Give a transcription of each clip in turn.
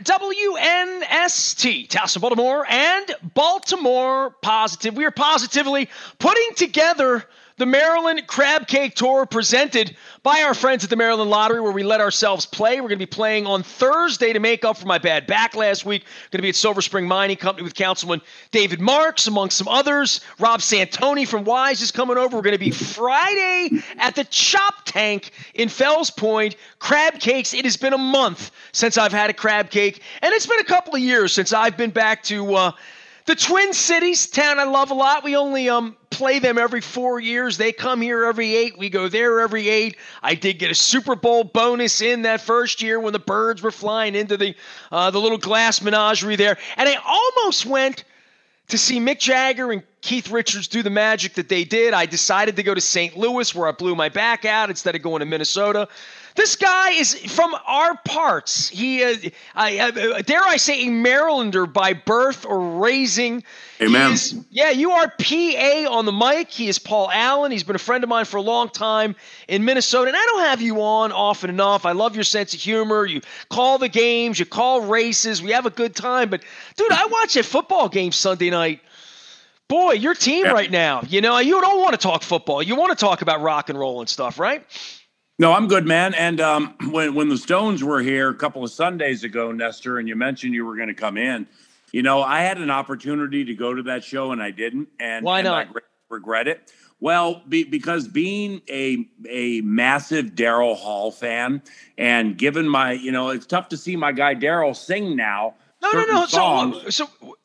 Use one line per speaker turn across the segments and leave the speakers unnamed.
WNST, Towson, Baltimore, and Baltimore Positive. We are positively putting together the Maryland Crab Cake Tour presented by our friends at the Maryland Lottery, where we let ourselves play. We're going to be playing on Thursday to make up for my bad back last week. Going to be at Silver Spring Mining Company with Councilman David Marks, among some others. Rob Santoni from Wise is coming over. We're going to be Friday at the Chop Tank in Fells Point. Crab cakes. It has been a month since I've had a crab cake, and it's been a couple of years since I've been back to the Twin Cities, town I love a lot. We only play them every 4 years. They come here every 8. We go there every 8. I did get a Super Bowl bonus in that first year when the birds were flying into the little glass menagerie there. And I almost went to see Mick Jagger and Keith Richards do the magic that they did. I decided to go to St. Louis, where I blew my back out instead of going to Minnesota. This guy is from our parts. He dare I say, a Marylander by birth or raising.
Amen.
You are PA on the mic. He is Paul Allen. He's been a friend of mine for a long time in Minnesota. And I don't have you on often enough. I love your sense of humor. You call the games. You call races. We have a good time. But, dude, I watch a football game Sunday night. Boy, your team right now, you don't want to talk football. You want to talk about rock and roll and stuff, right?
No, I'm good, man. And when the Stones were here a couple of Sundays ago, Nestor, and you mentioned you were going to come in, I had an opportunity to go to that show and I didn't. And
why not?
I regret it. Well, because being a massive Daryl Hall fan, and given my, it's tough to see my guy Daryl sing now.
No. So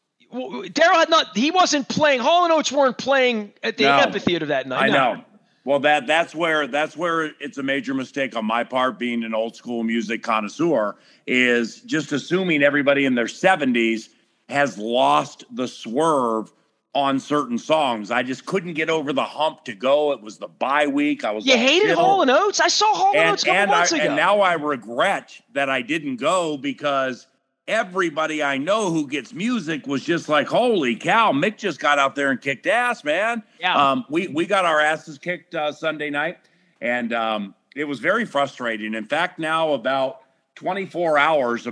Daryl he wasn't playing. Hall & Oates weren't playing at the amphitheater that night.
I know. Well, that's where it's a major mistake on my part, being an old school music connoisseur, is just assuming everybody in their 70s has lost the swerve on certain songs. I just couldn't get over the hump to go. It was the bye week.
You hated Hall & Oates? I saw Hall & Oates a couple months ago.
And now I regret that I didn't go, because everybody I know who gets music was just like, holy cow, Mick just got out there and kicked ass, man.
Yeah.
We got our asses kicked Sunday night, and it was very frustrating. In fact, now about 24 hours,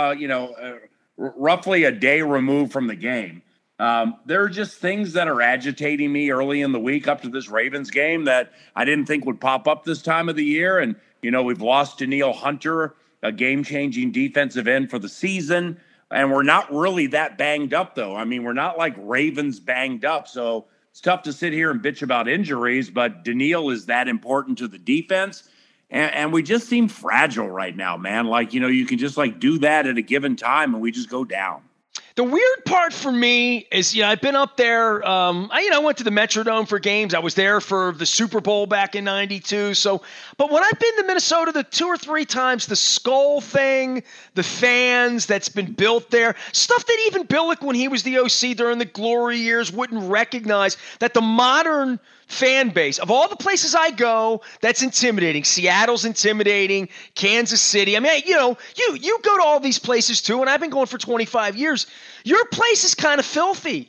roughly a day removed from the game, there are just things that are agitating me early in the week up to this Ravens game that I didn't think would pop up this time of the year. And, we've lost Danielle Hunter, a game-changing defensive end for the season. And we're not really that banged up, though. I mean, we're not like Ravens banged up. So it's tough to sit here and bitch about injuries, but Danielle is that important to the defense. And we just seem fragile right now, man. Like, you can just do that at a given time and we just go down.
The weird part for me is, I've been up there. I went to the Metrodome for games. I was there for the Super Bowl back in '92. But when I've been to Minnesota the 2 or 3 times, the Skull thing, the fans that's been built there, stuff that even Billick, when he was the OC during the glory years, wouldn't recognize, that the modern fan base of all the places I go, that's intimidating. Seattle's intimidating. Kansas City. I mean, you go to all these places too, and I've been going for 25 years. Your place is kind of filthy.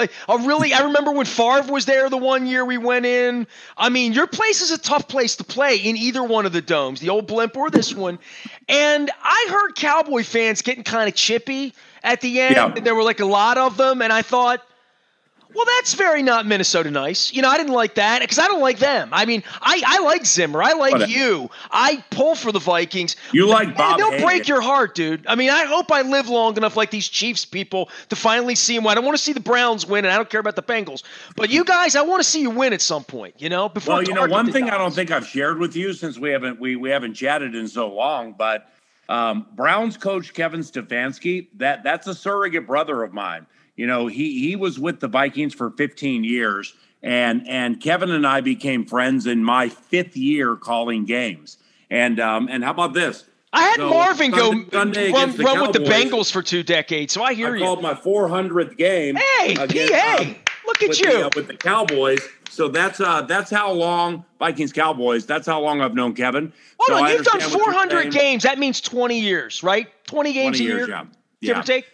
I remember when Favre was there the one year we went in. I mean, your place is a tough place to play in either one of the domes, the old Blimp or this one. And I heard Cowboy fans getting kind of chippy at the end. Yeah. There were a lot of them, and I thought, well, that's very not Minnesota nice. I didn't like that because I don't like them. I mean, I like Zimmer. I like you. I pull for the Vikings.
You like Bob
They'll
Hagan.
break your heart, dude. I mean, I hope I live long enough like these Chiefs people to finally see them. I don't want to see the Browns win, and I don't care about the Bengals. But you guys, I want to see you win at some point, before
one thing I don't think I've shared with you, since we haven't chatted in so long, but Browns coach Kevin Stefanski, that's a surrogate brother of mine. He was with the Vikings for 15 years, and Kevin and I became friends in my 5th year calling games. And how about this?
I had Marvin run with the Bengals for 2 decades, so I hear you.
I called my 400th game.
Hey, look at you.
With the Cowboys. So that's how long, Vikings Cowboys, that's how long I've known Kevin.
Hold on, you've done 400 games. That means 20 years, right? 20 games a year,
yeah.
Give or take?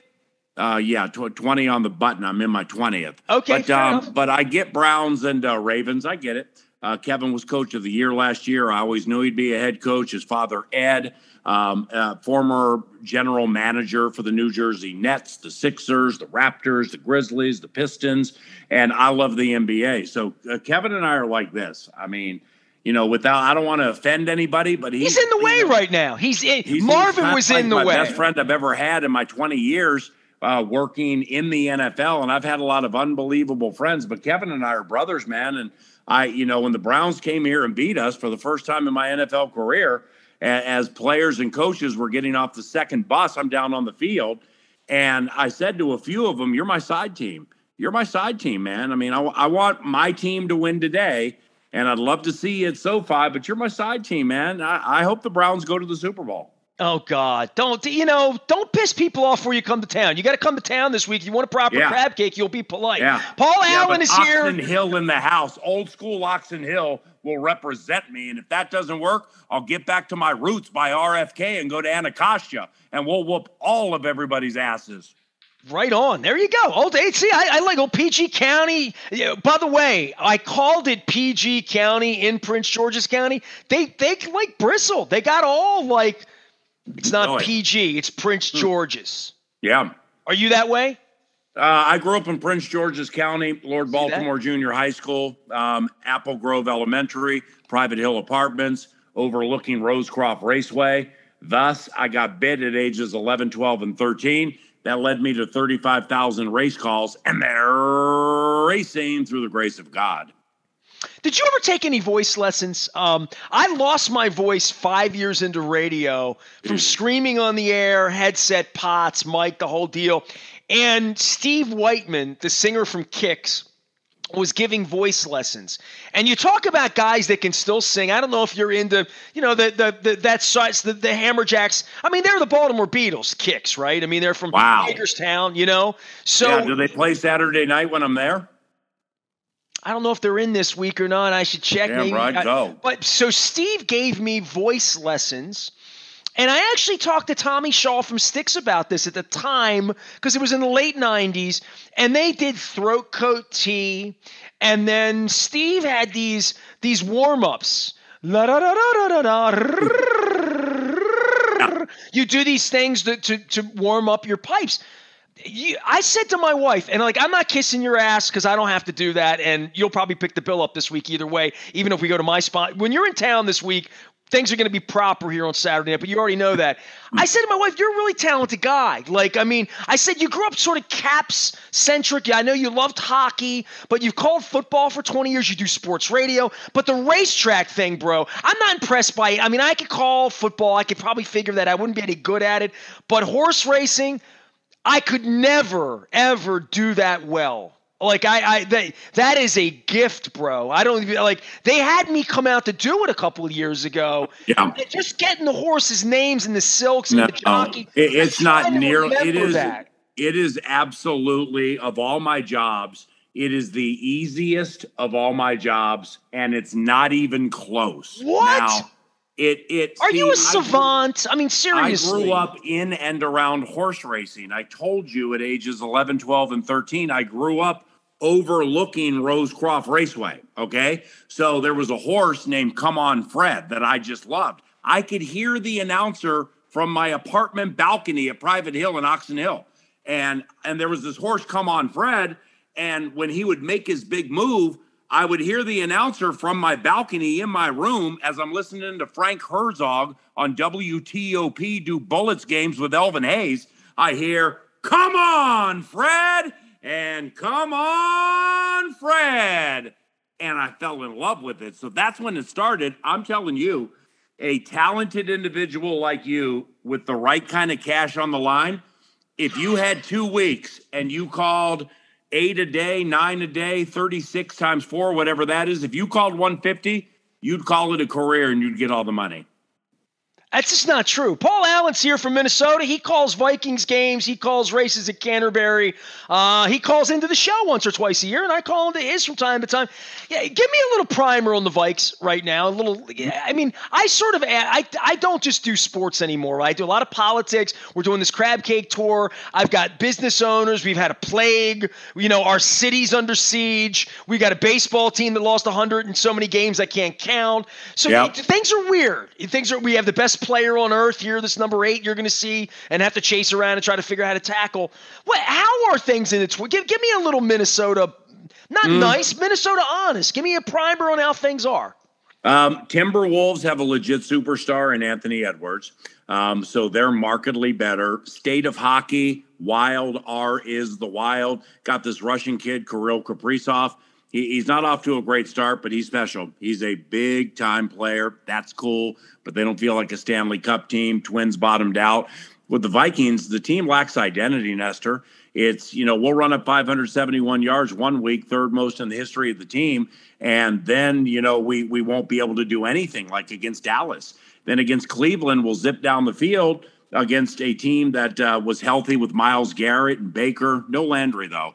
20 on the button. I'm in my 20th.
Okay,
but I get Browns and Ravens. I get it. Kevin was coach of the year last year. I always knew he'd be a head coach. His father, Ed, former general manager for the New Jersey Nets, the Sixers, the Raptors, the Grizzlies, the Pistons, and I love the NBA. So Kevin and I are like this. I mean, I don't want to offend anybody, but
he's in the way right now. Marvin was in the way.
My best friend I've ever had in my 20 years working in the NFL, and I've had a lot of unbelievable friends. But Kevin and I are brothers, man. And when the Browns came here and beat us for the first time in my NFL career, as players and coaches were getting off the second bus, I'm down on the field, and I said to a few of them, "You're my side team. You're my side team, man. I mean, I want my team to win today." And I'd love to see you at SoFi, but you're my side team, man. I hope the Browns go to the Super Bowl.
Oh, God. Don't piss people off before you come to town. You got to come to town this week. If you want a proper crab cake, you'll be polite.
Yeah.
Paul Allen is here.
Oxon Hill in the house. Old school Oxon Hill will represent me. And if that doesn't work, I'll get back to my roots by RFK and go to Anacostia, and we'll whoop all of everybody's asses.
Right on. There you go. I like old PG County. Yeah, by the way, I called it PG County in Prince George's County. They like bristle. They got all like, it's not PG, it's Prince George's.
Yeah.
Are you that way?
I grew up in Prince George's County, Lord Baltimore Junior High School, Apple Grove Elementary, Private Hill Apartments, overlooking Rosecroft Raceway. Thus, I got bid at ages 11, 12, and 13. That led me to 35,000 race calls, and they're racing through the grace of God.
Did you ever take any voice lessons? I lost my voice 5 years into radio from screaming on the air, headset, pots, mic, the whole deal. And Steve Whiteman, the singer from Kix, was giving voice lessons. And you talk about guys that can still sing. I don't know if you're into, the Hammerjacks. I mean, they're the Baltimore Beatles, Kix, right? I mean, they're from Hagerstown, So
do they play Saturday night when I'm there?
I don't know if they're in this week or not. I should check.
Yeah, right, go.
But so Steve gave me voice lessons. And I actually talked to Tommy Shaw from Styx about this at the time because it was in the late 90s. And they did Throat Coat Tea. And then Steve had these warm-ups. You do these things to warm up your pipes. I said to my wife, and I'm not kissing your ass because I don't have to do that. And you'll probably pick the bill up this week either way, even if we go to my spot. When you're in town this week, things are going to be proper here on Saturday night, but you already know that. I said to my wife, you're a really talented guy. I said you grew up sort of Caps-centric. I know you loved hockey, but you've called football for 20 years. You do sports radio. But the racetrack thing, bro, I'm not impressed by it. I mean, I could call football. I could probably figure that. I wouldn't be any good at it. But horse racing, I could never, ever do that well. That is a gift, bro. I don't even they had me come out to do it a couple of years ago.
Yeah.
Just getting the horses' names and the silks and the jockey.
It's not nearly. It is absolutely, of all my jobs, it is the easiest of all my jobs, and it's not even close.
What?
Now,
Are you a savant? I mean, seriously.
I grew up in and around horse racing. I told you at ages 11, 12, and 13, I grew up overlooking Rosecroft Raceway, okay? So there was a horse named Come On Fred that I just loved. I could hear the announcer from my apartment balcony at Private Hill in Oxon Hill. And there was this horse, Come On Fred, and when he would make his big move, I would hear the announcer from my balcony in my room as I'm listening to Frank Herzog on WTOP do Bullets games with Elvin Hayes. I hear, "Come on, Fred," and "Come on, Fred." And I fell in love with it. So that's when it started. I'm telling you, a talented individual like you with the right kind of cash on the line, if you had 2 weeks and you called 8 a day, 9 a day, 36 times 4, whatever that is. If you called 150, you'd call it a career and you'd get all the money.
That's just not true. Paul Allen's here from Minnesota. He calls Vikings games. He calls races at Canterbury. He calls into the show once or twice a year, and I call into his from time to time. Yeah, give me a little primer on the Vikes right now. I mean, I don't just do sports anymore. I do a lot of politics. We're doing this crab cake tour. I've got business owners. We've had a plague. Our city's under siege. We got a baseball team that lost 100 and so many games I can't count. So Things are weird. We have the best best player on earth here, this number 8 you're going to see, and have to chase around and try to figure out how to tackle. How are things in its – give me a little Minnesota – not nice, Minnesota honest. Give me a primer on how things are.
Timberwolves have a legit superstar in Anthony Edwards. So they're markedly better. State of hockey, Wild, R is the Wild. Got this Russian kid, Kirill Kaprizov. He's not off to a great start, but he's special. He's a big-time player. That's cool, but they don't feel like a Stanley Cup team. Twins bottomed out. With the Vikings, the team lacks identity, Nestor. It's, we'll run up 571 yards one week, third most in the history of the team, and then, we won't be able to do anything like against Dallas. Then against Cleveland, we'll zip down the field against a team that was healthy with Myles Garrett and Baker. No Landry, though.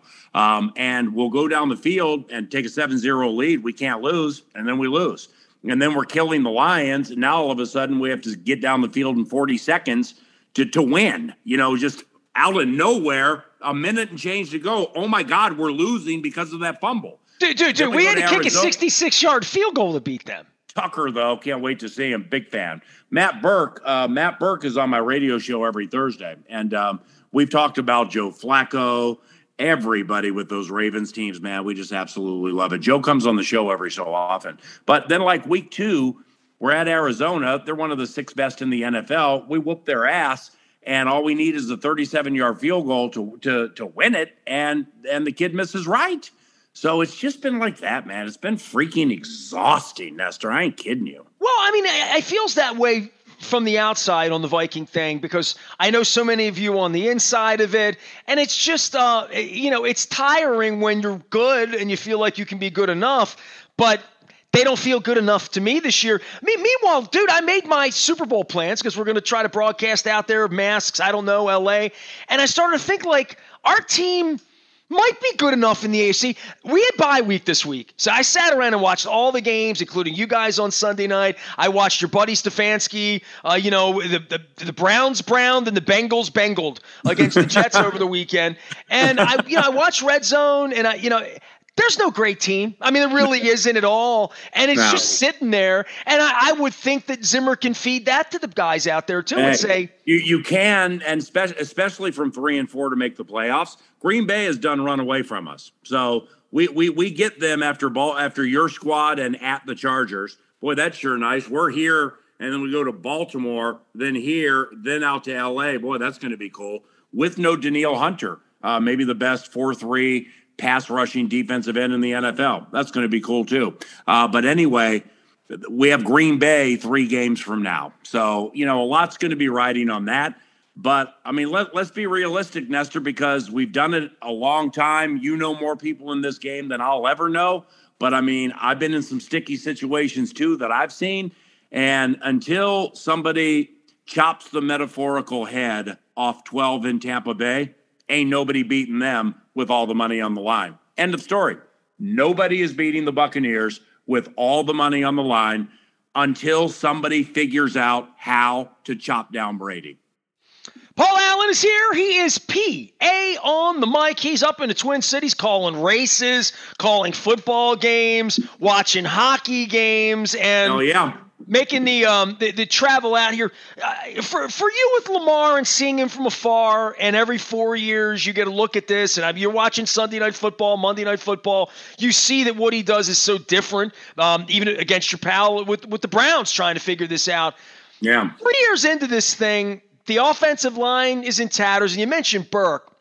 And we'll go down the field and take a 7-0 lead. We can't lose, and then we lose. And then we're killing the Lions, and now all of a sudden we have to get down the field in 40 seconds to win. Just out of nowhere, a minute and change to go. Oh, my God, we're losing because of that fumble.
Dude, we had to kick a 66-yard field goal to beat them.
Tucker, though, can't wait to see him. Big fan. Matt Burke is on my radio show every Thursday, and we've talked about Joe Flacco, everybody with those Ravens teams, man. We just absolutely love it. Joe comes on the show every so often. But then, like week 2, we're at Arizona. They're one of the 6 best in the NFL. We whoop their ass, and all we need is a 37-yard field goal to win it, and the kid misses right. So it's just been like that, man. It's been freaking exhausting, Nestor. I ain't kidding you.
Well, I mean, it feels that way from the outside on the Viking thing because I know so many of you on the inside of it, and it's just, it's tiring when you're good and you feel like you can be good enough, but they don't feel good enough to me this year. Meanwhile, dude, I made my Super Bowl plans because we're going to try to broadcast out there, masks, I don't know, L.A., and I started to think, like, our team – might be good enough in the AFC. We had bye week this week. So I sat around and watched all the games, including you guys on Sunday night. I watched your buddy Stefanski, the Browns browned and the Bengals bengled against the Jets over the weekend. And I watched Red Zone and there's no great team. I mean, there really isn't at all. And it's just sitting there. And I would think that Zimmer can feed that to the guys out there too and say
you can, and especially from 3 and 4 to make the playoffs. Green Bay has done run away from us. So we get them after your squad and at the Chargers. Boy, that's sure nice. We're here, and then we go to Baltimore, then here, then out to L.A. Boy, that's going to be cool. With no Danielle Hunter, maybe the best 4-3 pass rushing defensive end in the NFL. That's going to be cool too. But anyway, we have Green Bay 3 games from now. So, a lot's going to be riding on that. But, I mean, let's be realistic, Nestor, because we've done it a long time. You know more people in this game than I'll ever know. But, I mean, I've been in some sticky situations, too, that I've seen. And until somebody chops the metaphorical head off 12 in Tampa Bay, ain't nobody beating them with all the money on the line. End of story. Nobody is beating the Buccaneers with all the money on the line until somebody figures out how to chop down Brady.
Paul Allen is here. He is P.A. on the mic. He's up in the Twin Cities calling races, calling football games, watching hockey games, and making the travel out here. For you with Lamar and seeing him from afar, and every 4 years you get a look at this, and you're watching Sunday Night Football, Monday Night Football, you see that what he does is so different, even against your pal with the Browns trying to figure this out.
Yeah.
3 years into this thing, the offensive line is in tatters, and you mentioned Burke.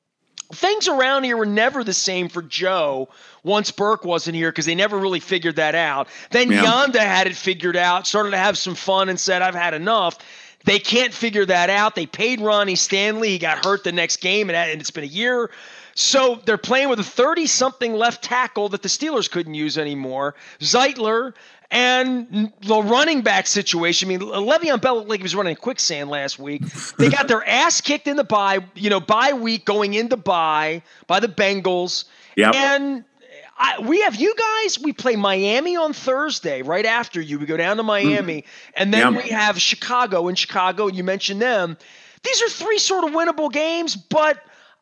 Things around here were never the same for Joe once Burke wasn't here because they never really figured that out. Then Yonda had it figured out, started to have some fun and said, I've had enough. They can't figure that out. They paid Ronnie Stanley. He got hurt the next game, and it's been a year. So they're playing with a 30-something left tackle that the Steelers couldn't use anymore. Zeitler and the running back situation. I mean, Le'Veon Bell looked like he was running quicksand last week. They got their ass kicked in the bye week going into bye by the Bengals.
Yep.
And we have you guys. We play Miami on Thursday right after you. We go down to Miami, and then we have Chicago. In Chicago, you mentioned them. These are 3 sort of winnable games, but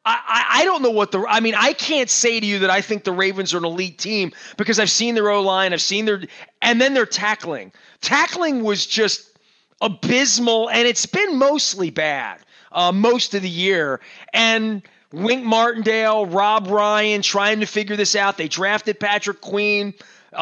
I don't know what I can't say to you that I think the Ravens are an elite team because I've seen their O-line, and then their tackling. Tackling was just abysmal, and it's been mostly bad most of the year. And Wink Martindale, Rob Ryan trying to figure this out. They drafted Patrick Queen.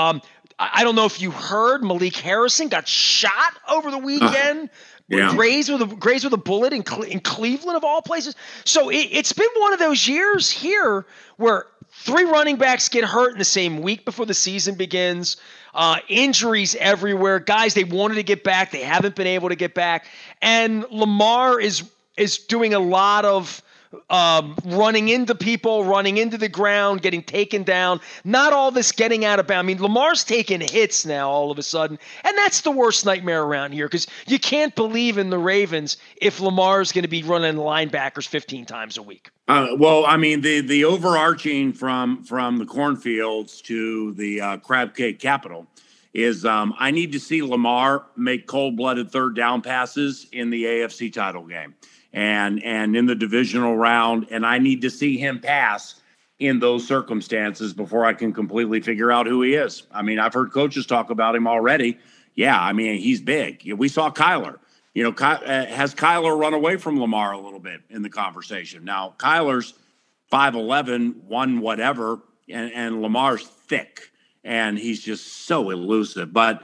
I don't know if you heard, Malik Harrison got shot over the weekend.
Yeah.
Grazed with a bullet in Cleveland, of all places. So it's been one of those years here where 3 running backs get hurt in the same week before the season begins. Injuries everywhere. Guys they wanted to get back, they haven't been able to get back. And Lamar is doing a lot of running into people, running into the ground, getting taken down. Not all this getting out of bounds. I mean, Lamar's taking hits now all of a sudden, and that's the worst nightmare around here because you can't believe in the Ravens if Lamar's going to be running linebackers 15 times a week.
Well, I mean, the overarching from the cornfields to the crab cake capital is I need to see Lamar make cold-blooded third down passes in the AFC title game. And in the divisional round, and I need to see him pass in those circumstances before I can completely figure out who he is. I mean, I've heard coaches talk about him already. Yeah, I mean, he's big. We saw Kyler. Has Kyler run away from Lamar a little bit in the conversation? Now, Kyler's 5'11", 1 whatever, and Lamar's thick, and he's just so elusive. But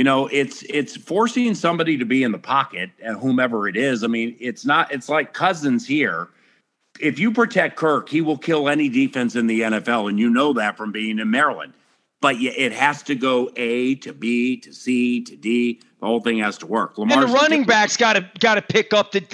it's forcing somebody to be in the pocket, and whomever it is. I mean, it's like Cousins here. If you protect Kirk, he will kill any defense in the NFL, and you know that from being in Maryland. But it has to go A to B to C to D. The whole thing has to work.
And the running back's got to pick up the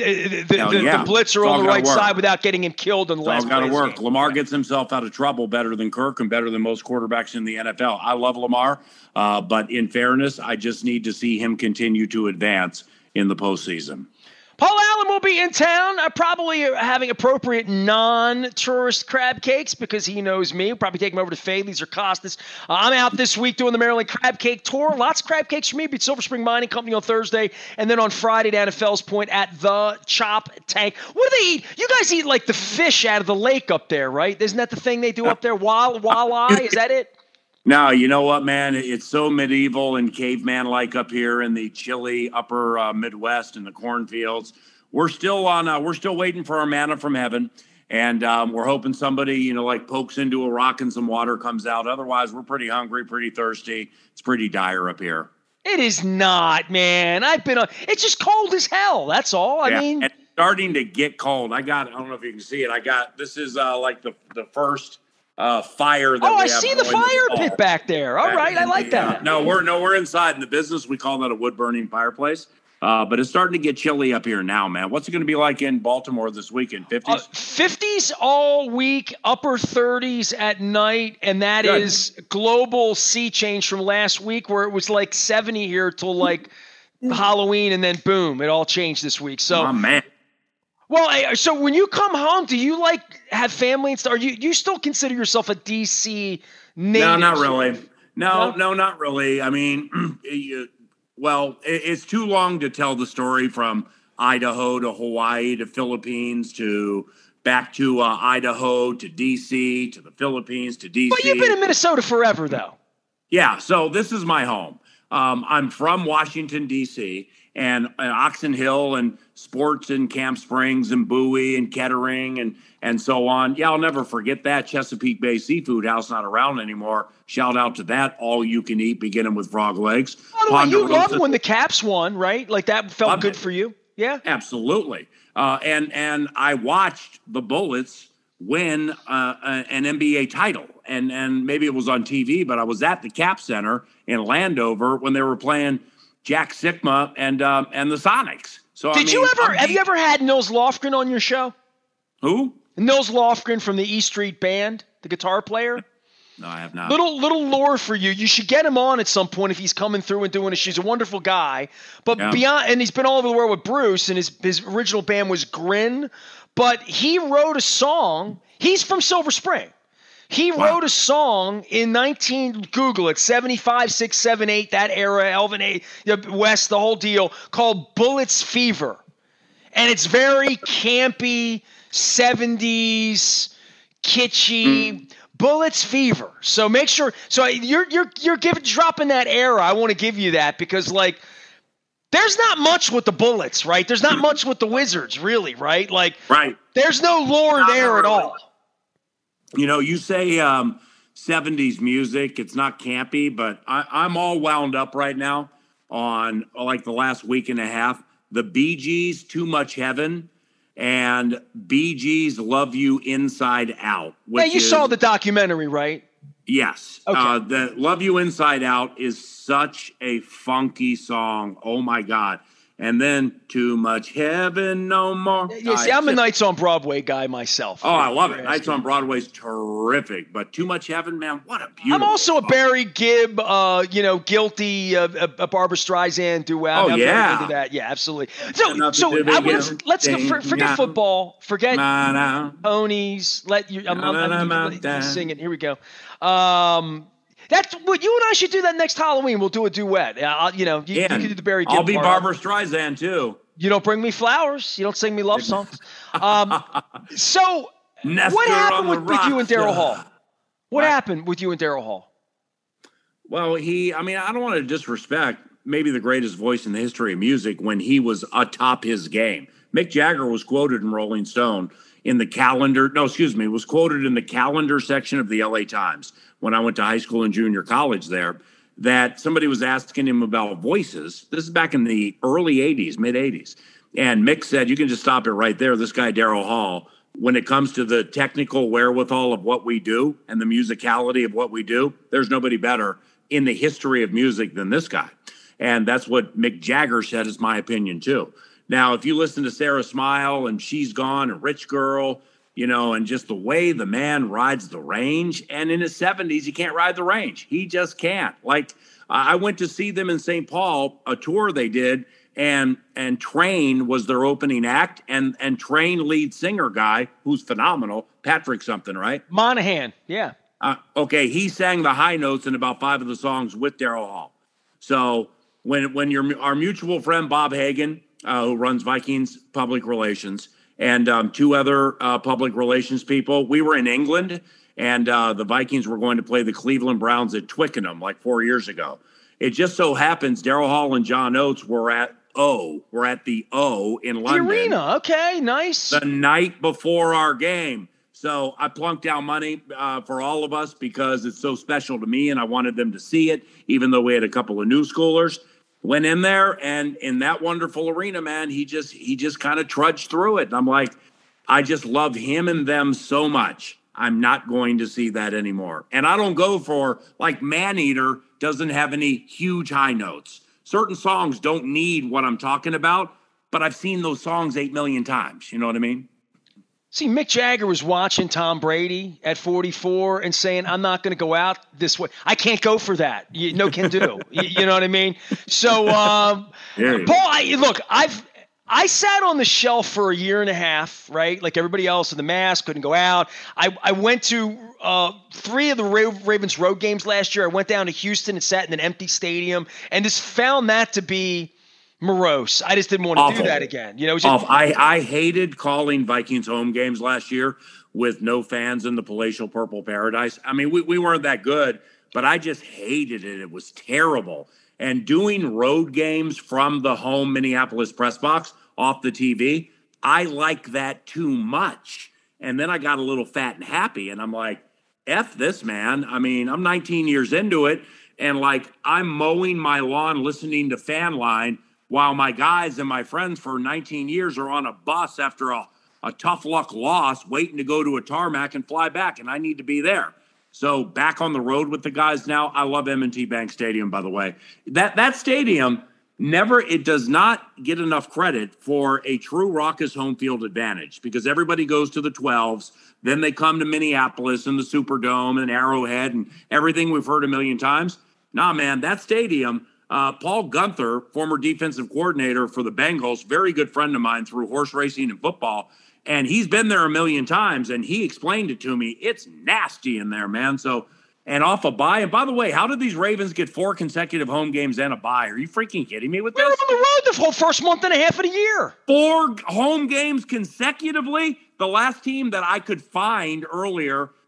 blitzer on the right side without getting him killed in the last play. It's got to work.
Lamar gets himself out of trouble better than Kirk and better than most quarterbacks in the NFL. I love Lamar, but in fairness, I just need to see him continue to advance in the postseason.
Paul Allen will be in town, probably having appropriate non-tourist crab cakes because he knows me. We'll probably take him over to Fadley's or Costas. I'm out this week doing the Maryland Crab Cake Tour. Lots of crab cakes for me. Be at Silver Spring Mining Company on Thursday, and then on Friday down at Fells Point at the Chop Tank. What do they eat? You guys eat like the fish out of the lake up there, right? Isn't that the thing they do up there? Walleye? Is that it?
No, you know what, man? It's so medieval and caveman-like up here in the chilly upper Midwest and the cornfields. We're still waiting for our manna from heaven, and we're hoping somebody, like pokes into a rock and some water comes out. Otherwise, we're pretty hungry, pretty thirsty. It's pretty dire up here.
It is not, man. It's just cold as hell. That's all. I mean,
it's starting to get cold. I don't know if you can see it. This is like the first fire that we have.
I see the fire pit back there. All right, I like that.
No, we're inside in the business. We call that a wood burning fireplace. But it's starting to get chilly up here now, man. What's it going to be like in Baltimore this weekend? 50s?
50s all week, upper 30s at night, and that is global sea change from last week where it was like 70 here till like Halloween, and then boom, it all changed this week. So,
oh, man.
Well, so when you come home, do you have family and stuff? You still consider yourself a DC native?
No, not really. No, not really. I mean, it's too long to tell the story from Idaho to Hawaii to Philippines to back to Idaho to D.C. to the Philippines to D.C.
But you've been in Minnesota forever, though.
Yeah, so this is my home. I'm from Washington, D.C., and Oxon Hill and sports in Camp Springs and Bowie and Kettering and so on. Yeah, I'll never forget that. Chesapeake Bay Seafood House, not around anymore. Shout out to that. All you can eat, beginning with frog legs.
By the way, you loved when the Caps won, right? Like that felt good for you. Yeah,
absolutely. And I watched the Bullets win an NBA title, and maybe it was on TV, but I was at the Cap Center in Landover when they were playing Jack Sikma and the Sonics. So have
you ever had Nils Lofgren on your show?
Who?
Nils Lofgren from the E Street Band, the guitar player.
No, I have not.
Little lore for you. You should get him on at some point if he's coming through and doing it. He's a wonderful guy. But beyond, and he's been all over the world with Bruce, and his original band was Grin. But he wrote a song. He's from Silver Spring. He wrote a song in Google it, 75, 6, 7, 8, that era, Elvin A, West, the whole deal, called Bullets Fever. And it's very campy, 70s, kitschy, Bullets Fever. So make sure, so you're dropping that era. I want to give you that because There's not much with the Bullets, right? There's not much with the Wizards, really, right? Like,
right.
There's no lore there at all.
You know, you say 70s music, it's not campy, but I'm all wound up right now on like the last week and a half. The Bee Gees, Too Much Heaven, and Bee Gees, Love You Inside Out.
Yeah, you saw the documentary, right?
Yes.
Okay.
The Love You Inside Out is such a funky song. Oh, my God. And then Too Much Heaven, No More.
Yeah, see, I'm a Nights on Broadway guy myself.
Oh, I love it. Nights on Broadway is terrific. But Too Much Heaven, man, what a beautiful
I'm also
song.
a Barry Gibb, Guilty, a Barbara Streisand duet.
Oh,
I'm
yeah.
very into that. Yeah, absolutely. So let's forget football. Forget ponies. I'm singing. Here we go. That's what you and I should do that next Halloween. We'll do a duet. You can do the Barry Gibb.
I'll be Barbara Streisand too.
You don't bring me flowers. You don't sing me love songs. So what happened with you and Daryl Hall? What happened with you and Daryl Hall?
Well, I don't want to disrespect maybe the greatest voice in the history of music when he was atop his game. Mick Jagger was quoted in Rolling Stone was quoted in the calendar section of the LA Times when I went to high school and junior college there, that somebody was asking him about voices. This is back in the early 80s, mid 80s. And Mick said, you can just stop it right there. This guy, Daryl Hall, when it comes to the technical wherewithal of what we do and the musicality of what we do, there's nobody better in the history of music than this guy. And that's what Mick Jagger said is my opinion too. Now, if you listen to Sarah Smile and She's Gone and Rich Girl, and just the way the man rides the range, and in his 70s, he can't ride the range. He just can't. Like, I went to see them in St. Paul, a tour they did, and Train was their opening act, and Train lead singer guy, who's phenomenal, Patrick something, right?
Monahan, yeah.
Okay, he sang the high notes in about 5 of the songs with Daryl Hall. So when our mutual friend Bob Hagan, who runs Vikings public relations, and 2 other public relations people, we were in England, and the Vikings were going to play the Cleveland Browns at Twickenham like 4 years ago. It just so happens Daryl Hall and John Oates were at the O in London.
The arena, okay, nice.
The night before our game. So I plunked down money for all of us because it's so special to me, and I wanted them to see it, even though we had a couple of new schoolers. Went in there, and in that wonderful arena, man, he just kind of trudged through it. And I'm like, I just love him and them so much. I'm not going to see that anymore. And I don't go for, like, Maneater doesn't have any huge high notes. Certain songs don't need what I'm talking about, but I've seen those songs 8 million times. You know what I mean?
See, Mick Jagger was watching Tom Brady at 44 and saying, I'm not going to go out this way. I can't go for that. No can do. You know what I mean? So, Paul, I sat on the shelf for a year and a half, right? Like everybody else with the mask, couldn't go out. I went to 3 of the Ravens road games last year. I went down to Houston and sat in an empty stadium and just found that to be morose. I just didn't want to do that again.
I hated calling Vikings home games last year with no fans in the palatial purple paradise. I mean, we weren't that good, but I just hated it. It was terrible. And doing road games from the home Minneapolis press box off the TV, I like that too much. And then I got a little fat and happy, and I'm like, F this, man. I mean, I'm 19 years into it, and like I'm mowing my lawn listening to Fan Line while my guys and my friends for 19 years are on a bus after a tough luck loss, waiting to go to a tarmac and fly back, and I need to be there. So back on the road with the guys now. I love M&T Bank Stadium, by the way. That stadium it does not get enough credit for a true raucous home field advantage because everybody goes to the 12s. Then they come to Minneapolis and the Superdome and Arrowhead and everything we've heard a million times. Nah, man, that stadium – Paul Gunther, former defensive coordinator for the Bengals, very good friend of mine through horse racing and football, and he's been there a million times, and he explained it to me. It's nasty in there, man. So, and off a bye. And by the way, how did these Ravens get 4 consecutive home games and a bye? Are you freaking kidding me with this?
We were on the road the whole first month and a half of the year.
4 home games consecutively. The last team that I could find earlier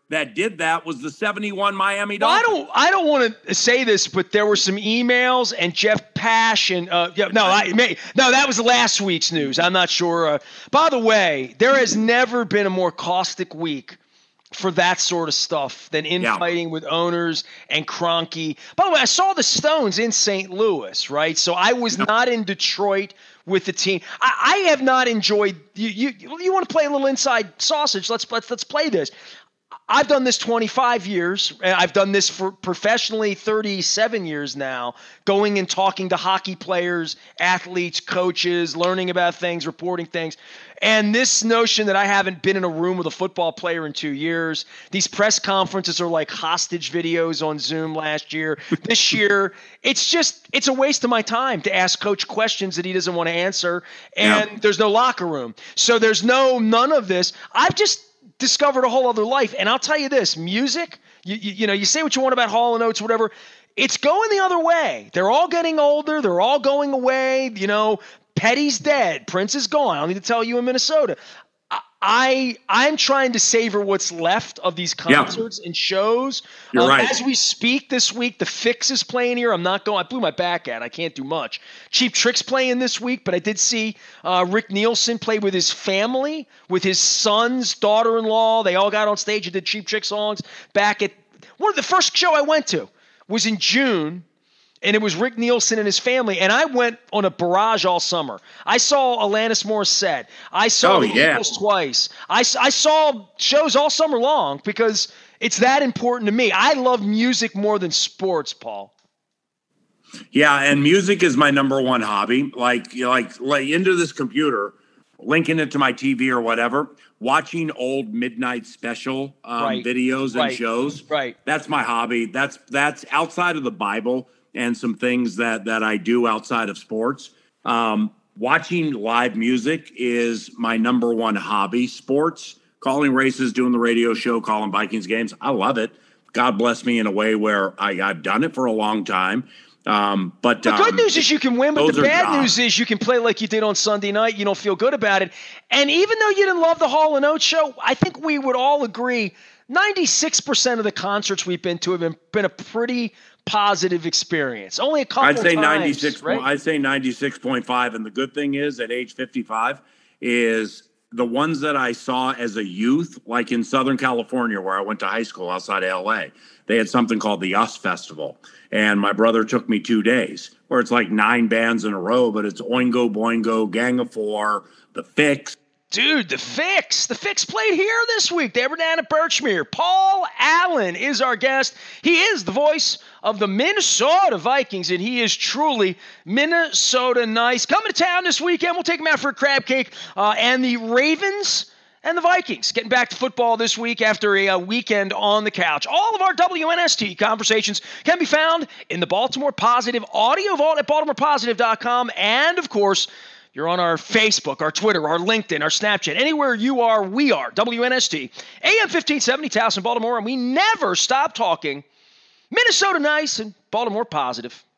that did that was the 71 Miami
Well,
Dolphins.
I don't want to say this, but there were some emails and Jeff Pash and that was last week's news. I'm not sure. By the way, there has never been a more caustic week for that sort of stuff than infighting with owners and Kroenke. By the way, I saw the Stones in St. Louis, right? So I was not in Detroit with the team. I have not enjoyed. You want to play a little inside sausage? Let's play this. I've done this 25 years. I've done this for professionally 37 years now, going and talking to hockey players, athletes, coaches, learning about things, reporting things. And this notion that I haven't been in a room with a football player in 2 years, these press conferences are like hostage videos on Zoom last year. This year, it's a waste of my time to ask coach questions that he doesn't want to answer. And there's no locker room. So there's none of this. I've just discovered a whole other life. And I'll tell you this, music, you say what you want about Hall & Oates, whatever, it's going the other way. They're all getting older. They're all going away. Petty's dead. Prince is gone. I don't need to tell you in Minnesota. I'm trying to savor what's left of these concerts and shows.
You're right.
As we speak this week, The Fix is playing here. I'm not going. I blew my back out. I can't do much. Cheap Trick's playing this week, but I did see Rick Nielsen play with his family, with his son's daughter-in-law. They all got on stage and did Cheap Trick songs back at one of the first show I went to was in June. And it was Rick Nielsen and his family. And I went on a barrage all summer. I saw Alanis Morissette. I saw the Eagles twice. I saw shows all summer long because it's that important to me. I love music more than sports, Paul.
Yeah, and music is my number one hobby. Like into this computer, linking it to my TV or whatever, watching old midnight special videos and shows.
Right.
That's my hobby. That's outside of the Bible and some things that I do outside of sports. Watching live music is my number one hobby. Sports, calling races, doing the radio show, calling Vikings games. I love it. God bless me in a way where I've done it for a long time. But
the good news is you can win, but the bad news is you can play like you did on Sunday night. You don't feel good about it. And even though you didn't love the Hall & Oates show, I think we would all agree 96% of the concerts we've been to have been a pretty positive experience. Only a couple
I'd say
times,
96.
right?
I'd say 96.5. And the good thing is, at age 55, is the ones that I saw as a youth, like in Southern California, where I went to high school outside of LA. They had something called the US Festival, and my brother took me 2 days, where it's like 9 bands in a row, but it's Oingo Boingo, Gang of Four, The Fix.
Dude, The Fix. The Fix played here this week. They were down at Birchmere. Paul Allen is our guest. He is the voice of the Minnesota Vikings, and he is truly Minnesota nice. Coming to town this weekend. We'll take him out for a crab cake. And the Ravens and the Vikings getting back to football this week after a weekend on the couch. All of our WNST conversations can be found in the Baltimore Positive audio vault at baltimorepositive.com. And, of course, you're on our Facebook, our Twitter, our LinkedIn, our Snapchat. Anywhere you are, we are. WNST, AM 1570, Towson, Baltimore. And we never stop talking Minnesota nice and Baltimore positive.